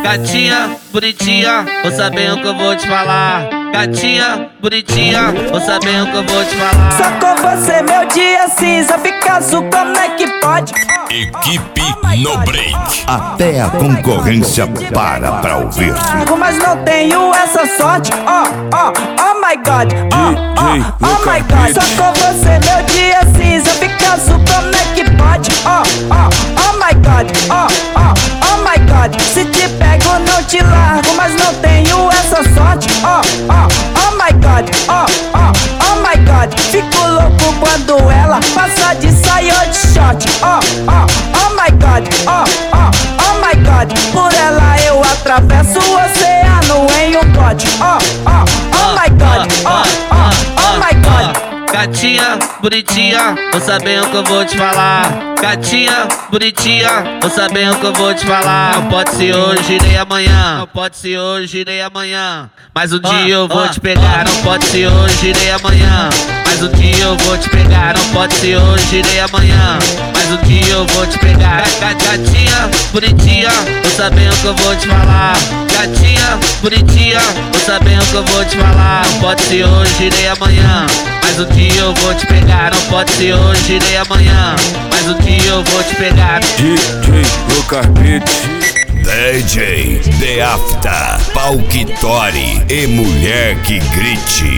Gatinha, bonitinha, vou saber o que eu vou te falar. Gatinha, bonitinha, vou saber o que eu vou te falar. Só com você meu dia cinza fica azul, como é que pode? Equipe No Break. Até a concorrência para pra ouvir. Mas não tenho essa sorte, oh my god, oh my god. Só com você meu dia cinza fica azul, como é que pode? Oh my god, oh my god. Se te pego não te largo, mas não tenho essa sorte, oh my god, oh my god. Fico louco quando ela passa de saia ou de short, oh my god, oh my god. Por ela eu atravesso o oceano em um bote, oh my god, oh my god. Gatinha, bonitinha, vou saber o que eu vou te falar. Gatinha, bonitinha, vou saber o que eu vou te falar. Não pode ser hoje nem amanhã, não pode ser hoje nem amanhã. Mas um dia eu vou te pegar, não pode ser hoje nem amanhã. Mas um dia eu vou te pegar, não pode ser hoje nem amanhã. Mas um dia eu vou te pegar. Gatinha, bonitinha, vou saber o que eu vou te falar. Gatinha, bonitinha, vou saber o que eu vou te falar. Não pode ser hoje nem amanhã. Mas um dia eu vou te pegar, não pode ser hoje nem amanhã. Mas um dia eu vou te pegar. DJ Lucas Beat. DJ The After, pau que tore e mulher que grite.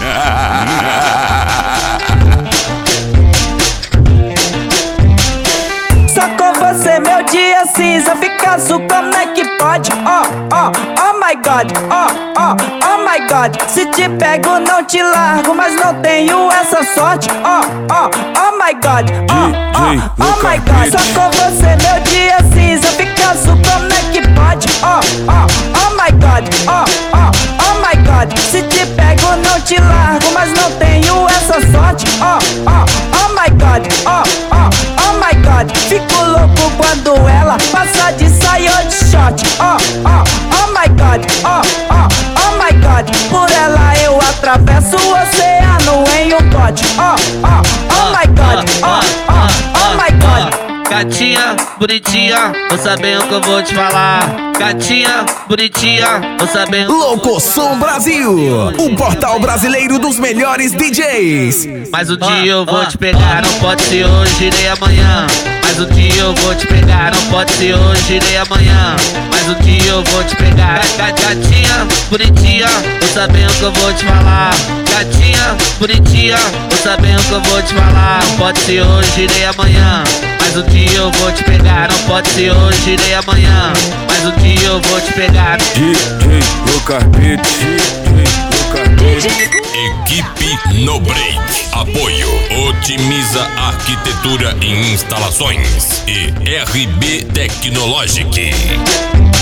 Só com você meu dia cinza fica azul, como é que pode? Oh my god, oh my god. Se te pego não te largo, mas não tenho essa sorte, oh my god, oh my god. Só com você meu dia cinza fica azul, como é que pode? Oh my god, oh my god. Se te pego não te largo, mas não tenho essa sorte, oh my god, oh my god. Fico louco quando ela passa de saia ou de short, oh my god, oh my god. Por ela eu atravesso o oceano em um bote, oh my god, oh my god. Gatinha, bonitinha, vou saber o que eu vou te falar. Gatinha, bonitinha, vou saber. Locoção Brasil, o portal brasileiro dos melhores DJs. Mas um dia eu vou te pegar, não pode ser hoje nem amanhã. Mas um dia eu vou te pegar, não pode ser hoje nem amanhã. Mas um dia eu vou te pegar. Gatinha, bonitinha, vou saber o que eu vou te falar. Gatinha, bonitinha, vou saber o que eu vou te falar. Não pode ser hoje nem amanhã. Mas um dia eu vou te pegar, não pode ser hoje nem amanhã. Mas um dia eu vou te pegar. DJ Lucas Beat. Equipe No Break. Apoio Otimiza Arquitetura e Instalações e RB Tecnologic.